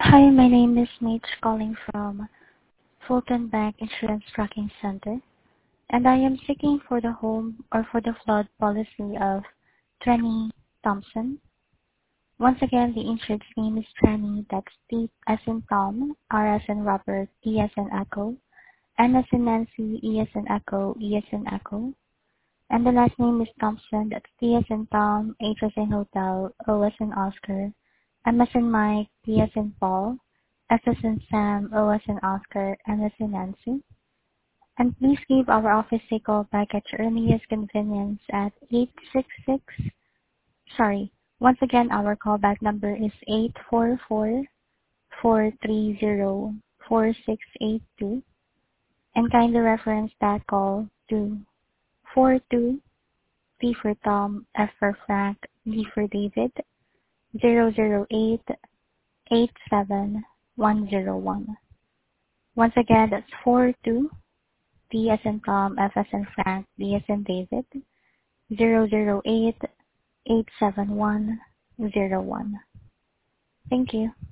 Hi, my name is Mitch calling from Fulton Bank Insurance Tracking Center, and I am seeking for the home or for the flood policy of Trenny Thompson. Once again, the insured's name is Trenny, that's T as in Tom, R as in Robert, E as in Echo, N as in Nancy, E as in Echo, E as in Echo, and the last name is Thompson, that's T as in Tom, H as in Hotel, O as in Oscar, M as in Mike, P as in Paul, S as in Sam, O as in Oscar, N as in Nancy. And please give our office a call back at your earliest convenience at 866, once again, our callback number is 844-430-4682, and kindly reference that call to 42 T for Tom, F for Frank, D for David, 008-87101. Once again, that's 42 T as in Tom, F as in Frank, D as in David, 008-87101. Thank you.